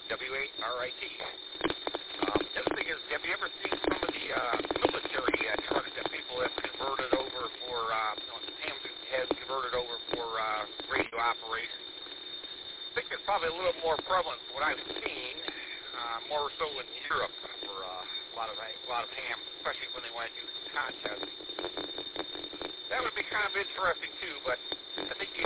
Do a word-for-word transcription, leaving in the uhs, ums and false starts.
W A R I T. Um, the other thing is, have you ever seen some of the uh, military uh, trucks that people have converted over for, uh, you know, Ham has converted over for uh, radio operations? I think it's probably a little more prevalent than what I've seen, uh, more so in Europe for uh, a lot of a lot of hams, especially when they want to do some contests. That would be kind of interesting too, but I think you